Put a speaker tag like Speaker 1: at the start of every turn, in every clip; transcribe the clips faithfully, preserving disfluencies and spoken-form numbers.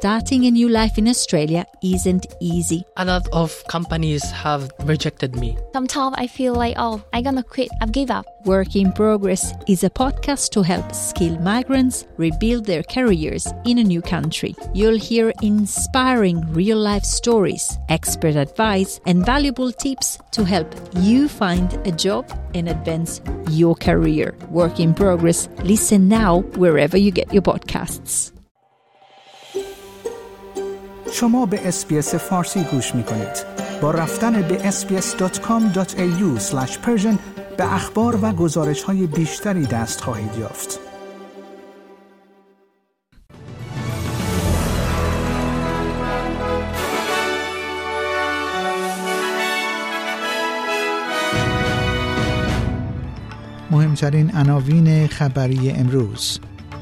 Speaker 1: starting a new life in Australia isn't easy.
Speaker 2: A lot of companies have rejected me.
Speaker 3: Sometimes I feel like, oh, I'm gonna quit, I've give up.
Speaker 1: Work in Progress is a podcast to help skilled migrants rebuild their careers in a new country. You'll hear inspiring real-life stories, expert advice, and valuable tips to help you find a job and advance your career. Work in Progress. Listen now wherever you get your podcasts.
Speaker 4: شما به اس‌بی‌اس فارسی گوش می‌کنید. با رفتن به اس بی اس دات کام دات ای یو اسلش پرشن به اخبار و گزارش‌های بیشتری دست خواهید یافت. مهمترین عناوین خبری امروز: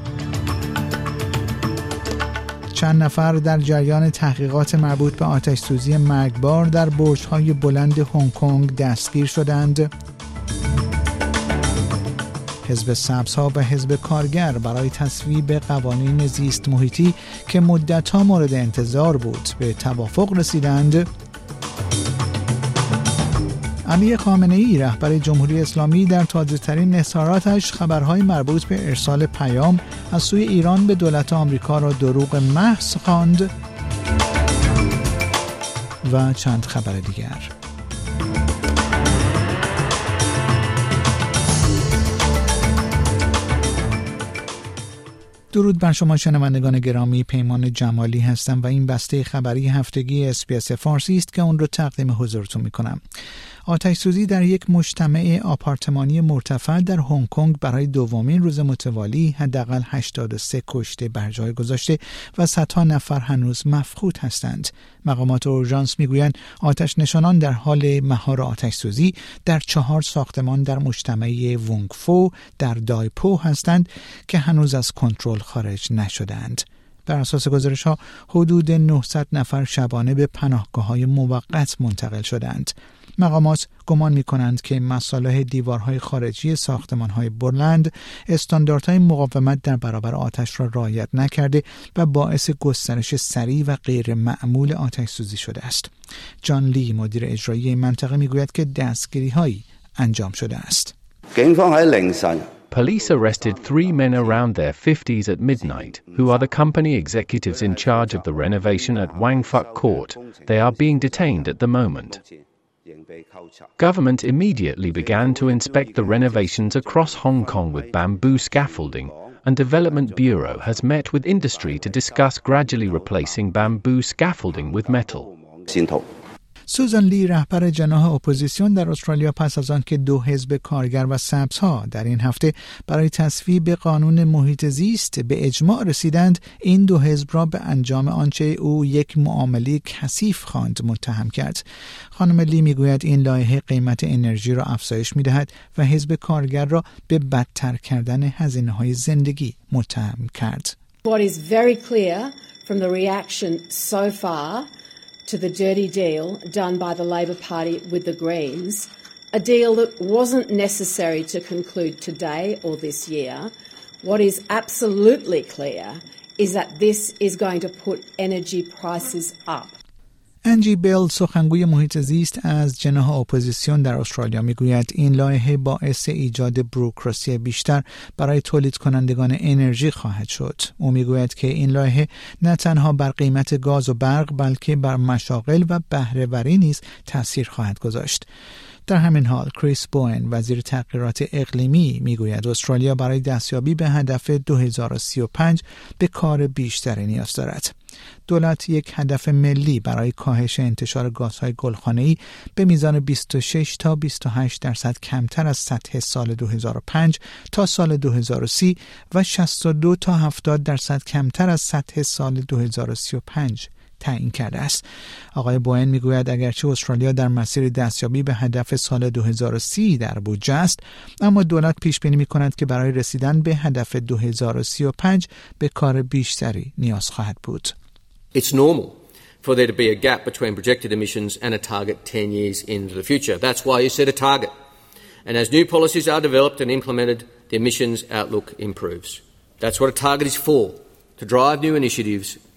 Speaker 4: چند نفر در جریان تحقیقات مربوط به آتش‌سوزی مرگبار در برج‌های بلند هنگ کنگ دستگیر شدند. حزب سبزها و حزب کارگر برای تصویب قوانین زیست محیطی که مدت‌ها مورد انتظار بود به توافق رسیدند. علی خامنه‌ای رهبر جمهوری اسلامی در تازه‌ترین اظهاراتش خبرهای مربوط به ارسال پیام از سوی ایران به دولت آمریکا را دروغ محض خواند و چند خبر دیگر. درود بر شما شنوندگان گرامی، پیمان جمالی هستم و این بسته خبری هفتگی اس‌بی‌اس فارسی است که اون رو تقدیم حضورتون می‌کنم. آتش‌سوزی در یک مجتمع آپارتمانی مرتفع در هنگ کنگ برای دومین روز متوالی حداقل هشتاد و سه کشته بر جای گذاشته و صدها نفر هنوز مفقود هستند. مقامات اورژانس میگویند آتش نشانان در حال مهار آتش‌سوزی در چهار ساختمان در مجتمع وونگ فو در دایپو هستند که هنوز از کنترل خارج نشدند. بر اساس گزارش‌ها حدود نهصد نفر شبانه به پناهگاه‌های موقت منتقل شدند. مقامات گمان می‌کنند که مصالح دیوارهای خارجی ساختمان‌های بلند استانداردهای مقاومت در برابر آتش را رعایت نکرده و باعث گسترش سریع و غیر معمول آتش‌سوزی شده است. جان لی مدیر اجرایی منطقه می‌گوید که دستگیری‌هایی انجام شده است.
Speaker 5: Police arrested three men around their fifties at midnight, who are the company executives in charge of the renovation at Wang Fuk Court. They are being detained at the moment. Government immediately began to inspect the renovations across Hong Kong with bamboo scaffolding, and Development Bureau has met with industry to discuss gradually replacing bamboo scaffolding with metal.
Speaker 4: سوزان لی رهبر جناح اپوزیسیون در استرالیا پس از آن که دو حزب کارگر و سبزها در این هفته برای تصویب قانون محیط زیست به اجماع رسیدند، این دو حزب را به انجام آنچه او یک معامله کثیف خواند متهم کرد. خانم لی میگوید این لایحه قیمت انرژی را افزایش میدهد و حزب کارگر را به بدتر کردن هزینه‌های زندگی متهم کرد.
Speaker 6: What is very clear from the reaction so far to the dirty deal done by the Labor Party with the Greens, a deal that wasn't necessary to conclude today or this year. What is absolutely clear is that this is going to put energy prices up.
Speaker 4: انجی بیل سخنگوی محیط زیست از جناح اپوزیسیون در استرالیا میگوید این لایحه باعث ایجاد بوروکراسی بیشتر برای تولید کنندگان انرژی خواهد شد. او میگوید که این لایحه نه تنها بر قیمت گاز و برق بلکه بر مشاغل و بهره وری نیز تاثیر خواهد گذاشت. در همین حال کریس بوئن وزیر تغییرات اقلیمی میگوید استرالیا برای دستیابی به هدف دو هزار و سی و پنج به کار بیشتری نیاز دارد. دولت یک هدف ملی برای کاهش انتشار گازهای گلخانه‌ای به میزان بیست و شش تا بیست و هشت درصد کمتر از سطح سال دو هزار و پنج تا سال دو هزار و سی و شصت و دو تا هفتاد درصد کمتر از سطح سال دو هزار و سی و پنج تعیین کرده است. آقای بوئن میگوید اگرچه استرالیا در مسیر دستیابی به هدف سال دو هزار و سی در بودجه است، اما دولت پیش بینی می‌کند که برای رسیدن به هدف دو هزار و سی و پنج به کار بیشتری نیاز خواهد بود.
Speaker 7: It's normal for there to be a gap between projected emissions and a target ten years into the future. That's why you set a target. And as new policies are developed and implemented, the emissions outlook improves. That's what a target is for, to drive new initiatives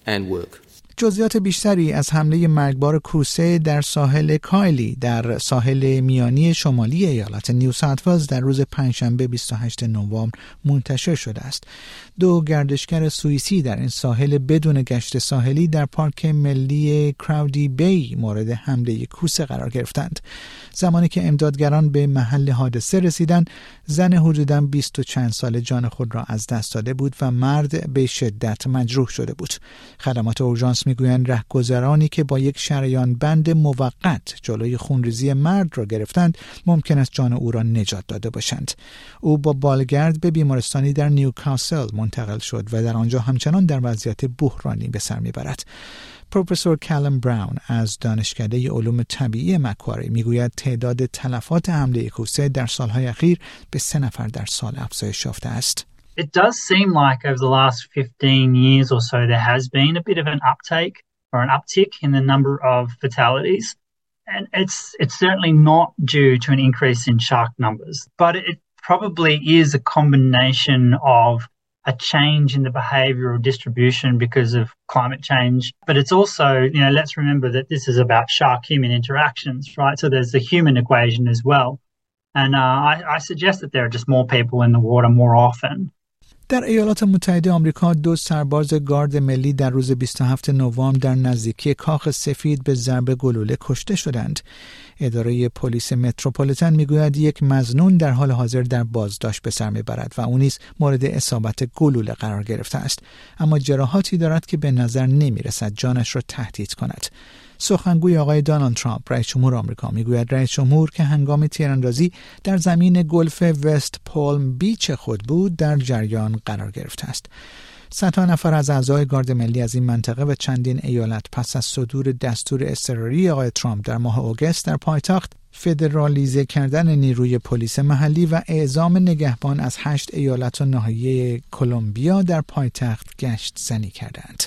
Speaker 7: and work.
Speaker 4: جزئیات بیشتری از حمله مرگبار کوسه در ساحل کایلی در ساحل میانی شمالی ایالت نیو ساوت ولز در روز پنجشنبه بیست و هشتم نوامبر منتشر شده است. دو گردشگر سوئیسی در این ساحل بدون گشت ساحلی در پارک ملی کراودی بی مورد حمله کوسه قرار گرفتند. زمانی که امدادگران به محل حادثه رسیدند، زن حدوداً بیست و چند ساله جان خود را از دست داده بود و مرد به شدت مجروح شده بود. خدمات اورژانس میگویند رهگذرانی که با یک شریان بند موقت جلوی خونریزی مرد را گرفتند ممکن است جان او را نجات داده باشند. او با بالگرد به بیمارستانی در نیوکاسل منتقل شد و در آنجا همچنان در وضعیت بحرانی به سر میبرد. پروفسور کالم براون از دانشکده علوم طبیعی مکواری میگوید تعداد تلفات حمله کوسه در سالهای اخیر به سه نفر در سال افزایش یافته است.
Speaker 8: It does seem like over the last fifteen years or so there has been a bit of an uptake or an uptick in the number of fatalities. And it's it's certainly not due to an increase in shark numbers, but it probably is a combination of a change in the behavioural distribution because of climate change. But it's also, you know, let's remember that this is about shark-human interactions, right? So there's the human equation as well. And uh, I, I suggest that there are just more people in the water more often.
Speaker 4: در ایالات متحده آمریکا دو سرباز گارد ملی در روز بیست و هفتم نوامبر در نزدیکی کاخ سفید به ضرب گلوله کشته شدند. اداره پلیس متروپولیتن میگوید یک مظنون در حال حاضر در بازداشت به سر میبرد و او نیز مورد اصابت گلوله قرار گرفته است، اما جراحاتی دارد که به نظر نمیرسد جانش را تهدید کند. سخنگوی آقای دونالد ترامپ رئیس جمهور آمریکا میگوید رئیس جمهور که هنگام تیراندازی در زمین گلف وست پالم بیچ خود بود در جریان قرار گرفته است. صدها نفر از اعضای گارد ملی از این منطقه و چندین ایالت پس از صدور دستور اضطراری آقای ترامپ در ماه آگوست در پایتخت فدرالیزه کردن نیروی پلیس محلی و اعزام نگهبان از هشت ایالت و ناحیه کلمبیا در پایتخت گشت زنی کردند.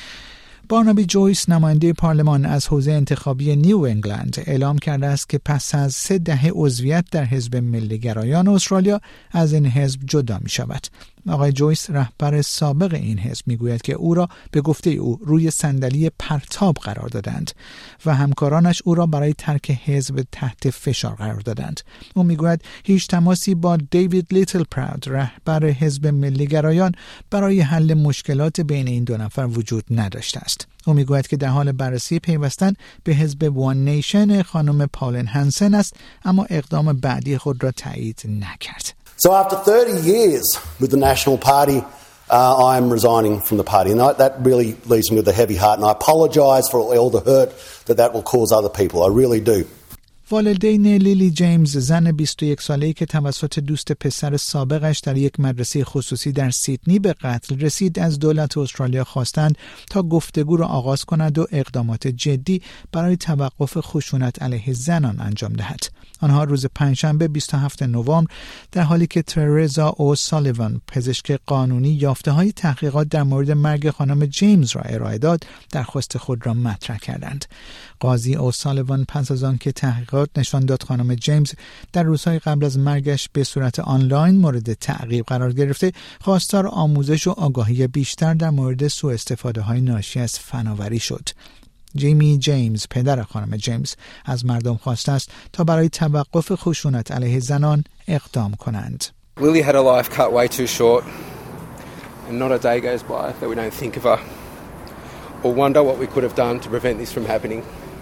Speaker 4: بارنابی جویس نماینده پارلمان از حوزه انتخابی نیو انگلند اعلام کرده است که پس از سه دهه عضویت در حزب ملی‌گرایان استرالیا از این حزب جدا می شود. آقای جویس رهبر سابق این حزب میگوید که او را به گفته او روی صندلی پرتاب قرار دادند و همکارانش او را برای ترک حزب تحت فشار قرار دادند. او میگوید هیچ تماسی با دیوید لیتل پراود رهبر حزب ملی‌گرایان برای حل مشکلات بین این دو نفر وجود نداشته است. او میگوید که در حال بررسی پیوستن به حزب وان نیشن خانم پالین هانسن است، اما اقدام بعدی خود را تایید نکرد.
Speaker 9: So after thirty years with the National Party, uh, I am resigning from the party. And I, that really leaves me with a heavy heart. And I apologise for all the hurt that that will cause other people. I really do.
Speaker 4: والدین لیلی جیمز، زن بیست و یک ساله‌ای که توسط دوست پسر سابقش در یک مدرسه خصوصی در سیدنی به قتل رسید، از دولت استرالیا خواستند تا گفتگو را آغاز کند و اقدامات جدی برای توقف خشونت علیه زنان انجام دهد. آنها روز پنجشنبه بیست و هفتم نوامبر در حالی که ترزا او سالیوان پزشک قانونی یافته‌های تحقیقات در مورد مرگ خانم جیمز را ارائه داد، درخواست خود را مطرح کردند. قاضی او سالیوان پس از آن که تحقیقات نشان داد خانم جیمز در روزهای قبل از مرگش به صورت آنلاین مورد تعقیب قرار گرفته، خواستار آموزش و آگاهی بیشتر در مورد سوء استفاده های ناشی از فناوری شد. جیمی جیمز، پدر خانم جیمز، از مردم خواسته است تا برای توقف خشونت علیه زنان اقدام کنند.
Speaker 10: Lily had a life cut way too short, and not a day goes by that we don't think of her or wonder what we could have done to prevent this from happening.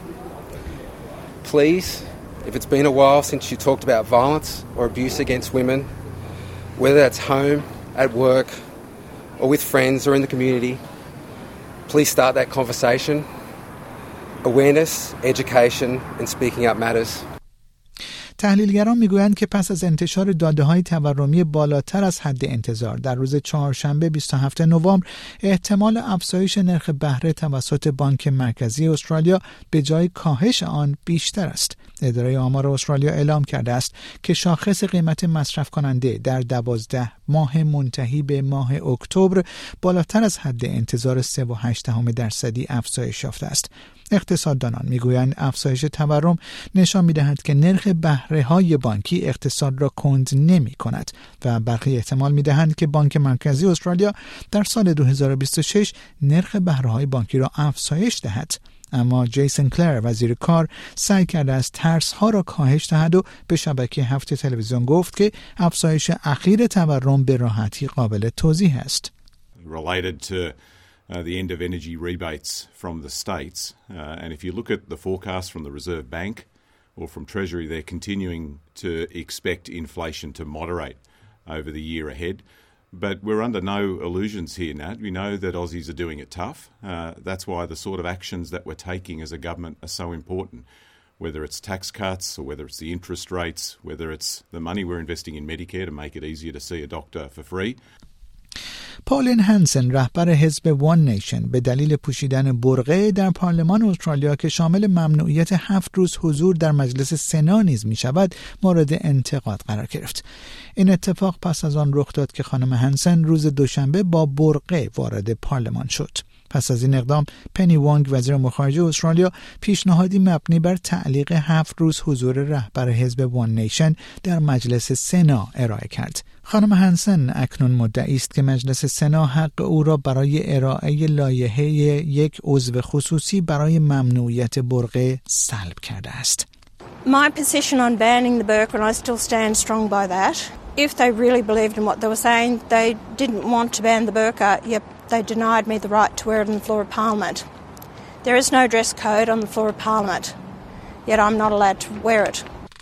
Speaker 10: Please, if it's been a while since you talked about violence or abuse against women, whether that's home, at work, or with friends or in the community, please start that conversation. Awareness, education, and speaking up matters.
Speaker 4: تحلیلگران میگویند که پس از انتشار داده‌های تورمی بالاتر از حد انتظار در روز چهارشنبه بیست و هفتم نوامبر، احتمال افزایش نرخ بهره توسط بانک مرکزی استرالیا به جای کاهش آن بیشتر است. اداره آمار استرالیا اعلام کرده است که شاخص قیمت مصرف کننده در دوازده ماه منتهی به ماه اکتبر بالاتر از حد انتظار سه و هشت دهم درصدی افزایش یافته است. اقتصاددانان میگویند افزایش تورم نشان می‌دهد که نرخ بهره‌های بانکی اقتصاد را کند نمی‌کند و برخی احتمال می‌دهند که بانک مرکزی استرالیا در سال دو هزار و بیست و شش نرخ بهره‌های بانکی را افزایش دهد. اما جیسن کلر وزیر کار سعی کرده است ترس‌ها را کاهش دهد و به شبکه هفت تلویزیون گفت که افزایش اخیر تورم به راحتی قابل توضیح است.
Speaker 11: Related to uh, the end of energy rebates from the states, uh, and if you look at the forecast from the Reserve Bank or from Treasury, they're continuing to expect inflation to moderate over the year ahead. But we're under no illusions here, Nat. We know that Aussies are doing it tough. Uh, that's why the sort of actions that we're taking as a government are so important, whether it's tax cuts or whether it's the interest rates, whether it's the money we're investing in Medicare to make it easier to see a doctor for free.
Speaker 4: پالین هانسن رهبر حزب وان نیشن به دلیل پوشیدن برقع در پارلمان استرالیا که شامل ممنوعیت هفت روز حضور در مجلس سنا نیز می شود مورد انتقاد قرار گرفت. این اتفاق پس از آن رخ داد که خانم هانسن روز دوشنبه با برقع وارد پارلمان شد. پس از این اقدام پنی وانگ وزیر امور خارجه استرالیا پیشنهادی مبنی بر تعلیق هفت روز حضور رهبر حزب وان نیشن در مجلس سنا ارائه کرد. خانم هانسن اکنون مدعی است که مجلس سنا حق او را برای ارائه لایحه یک عضو خصوصی برای ممنوعیت برقع سلب کرده است.
Speaker 12: My position on banning the burqa, and I still stand strong by that. If they really believed in what they were saying, they didn't want to ban the burqa, yet they denied me the right to wear it on the floor of Parliament. There is no dress code on the floor of Parliament, yet I'm not allowed to wear it.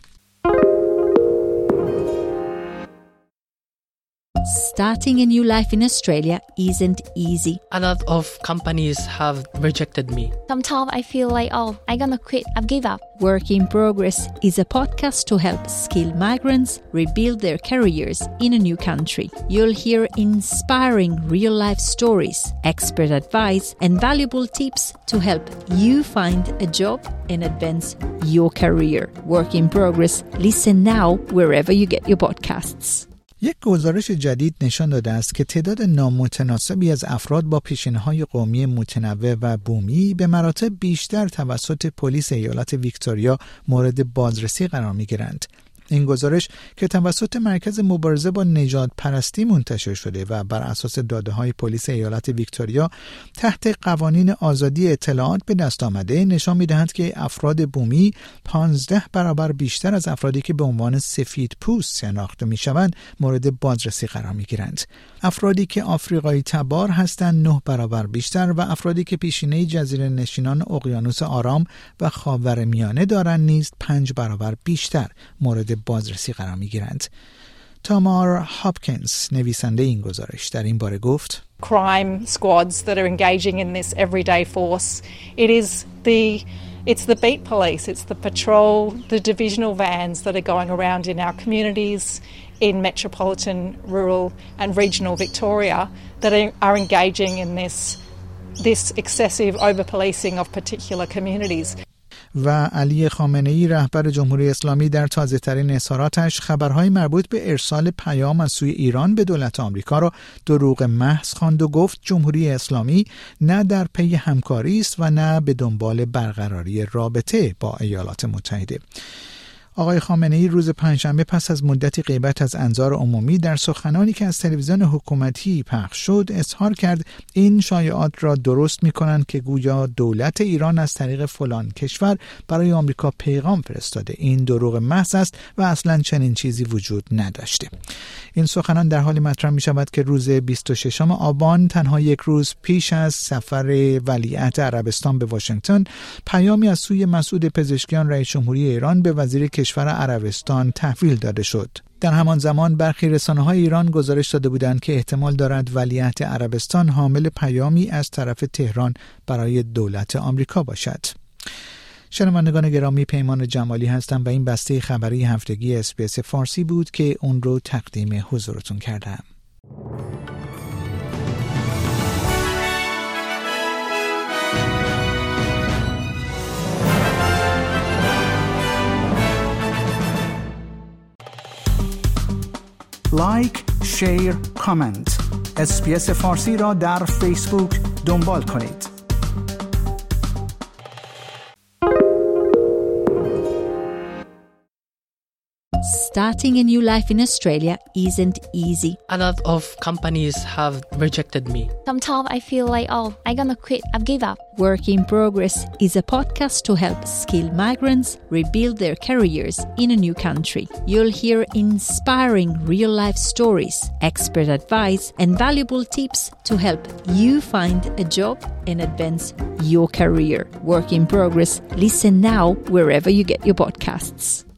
Speaker 1: Starting a new life in Australia isn't easy.
Speaker 2: A lot of companies have rejected me.
Speaker 3: Sometimes I feel like, oh, I'm gonna quit, I've give up.
Speaker 1: Work in Progress is a podcast to help skilled migrants rebuild their careers in a new country. You'll hear inspiring real-life stories, expert advice, and valuable tips to help you find a job and advance your career. Work in Progress. Listen now wherever you get your podcasts.
Speaker 4: یک گزارش جدید نشان داده است که تعداد نامتناسبی از افراد با پیشینه‌های قومی متنوع و بومی به مراتب بیشتر توسط پلیس ایالت ویکتوریا مورد بازرسی قرار می‌گیرند. این گزارش که توسط مرکز مبارزه با نژاد پرستی منتشر شده و بر اساس داده‌های پلیس ایالت ویکتوریا تحت قوانین آزادی اطلاعات به دست آمده نشان می‌دهد که افراد بومی پانزده برابر بیشتر از افرادی که به عنوان سفید پوست شناخته می‌شوند مورد بازرسی قرار می‌گیرند. افرادی که آفریقایی تبار هستند نه برابر بیشتر و افرادی که پیشینه جزیره نشینان اقیانوس آرام و خاورمیانه دارند نیز پنج برابر بیشتر مورد بازرسی قرار می‌گیرند. تامار هاپکینز نویسنده این گزارش در این باره گفت:
Speaker 13: crime squads that are engaging in this everyday force. It is the it's the beat police, it's the patrol, the divisional vans that are going around in our communities in metropolitan, rural and regional Victoria that are, are engaging in this this excessive over-policing of particular communities.
Speaker 4: و علی خامنه‌ای رهبر جمهوری اسلامی در تازه‌ترین اظهاراتش خبرهای مربوط به ارسال پیام از سوی ایران به دولت آمریکا را دروغ محض خواند و گفت جمهوری اسلامی نه در پی همکاری است و نه به دنبال برقراری رابطه با ایالات متحده. آقای خامنه‌ای روز پنجشنبه پس از مدتی غیبت از انظار عمومی در سخنانی که از تلویزیون حکومتی پخش شد اظهار کرد این شایعات را درست می‌کنند که گویا دولت ایران از طریق فلان کشور برای آمریکا پیغام فرستاده. این دروغ محض است و اصلاً چنین چیزی وجود نداشته. این سخنان در حالی مطرح می‌شود که روز بیست و ششم آبان تنها یک روز پیش از سفر ولیعهد عربستان به واشنگتن پیامی از سوی مسعود پزشکیان رئیس جمهوری ایران به وزیر کشور عربستان تحویل داده شد. در همان زمان برخی رسانه‌های ایران گزارش داده بودند که احتمال دارد ولیعهد عربستان حامل پیامی از طرف تهران برای دولت آمریکا باشد. شنوندگان گرامی، پیمان جمالی هستم و این بسته خبری هفتگی اس بی اس فارسی بود که اون رو تقدیم حضورتون کردم. لایک، شیر، کامنت. اس بی اس فارسی را در فیسبوک دنبال کنید.
Speaker 1: starting a new life in Australia isn't easy.
Speaker 2: A lot of companies have rejected me.
Speaker 3: Sometimes I feel like, oh, I'm gonna quit. I've given up.
Speaker 1: Work in Progress is a podcast to help skilled migrants rebuild their careers in a new country. You'll hear inspiring real-life stories, expert advice, and valuable tips to help you find a job and advance your career. Work in Progress. Listen now wherever you get your podcasts.